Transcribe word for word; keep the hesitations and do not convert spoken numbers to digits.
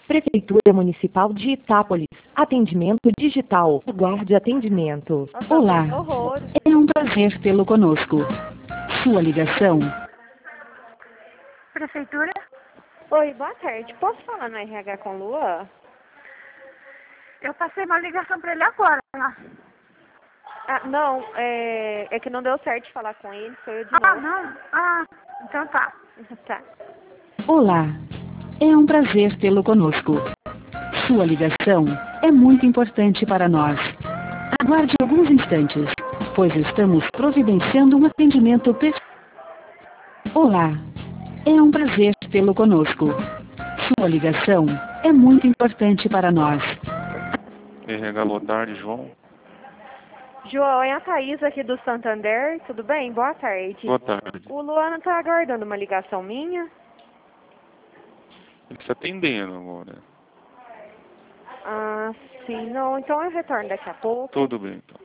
Prefeitura Municipal de Itápolis. Atendimento digital. Aguarde atendimento. Olá, Horrores. é um prazer tê-lo conosco. Sua ligação. Prefeitura? Oi, boa tarde. Posso falar no R H com o Luan? Eu passei uma ligação para ele agora. Né? Ah, não, é, é que não deu certo de falar com ele, foi eu de Ah, novo. não? Ah, então tá. Tá. Olá, é um prazer tê-lo conosco. Sua ligação é muito importante para nós. Aguarde alguns instantes, pois estamos providenciando um atendimento perfeito. Olá, é um prazer tê-lo conosco. Sua ligação é muito importante para nós. R H, boa tarde, João. João, é a Thaís aqui do Santander, tudo bem? Boa tarde. Boa tarde. O Luan tá aguardando uma ligação minha? Ele está atendendo agora. Ah, sim, não, então eu retorno daqui a pouco. Tudo bem, então.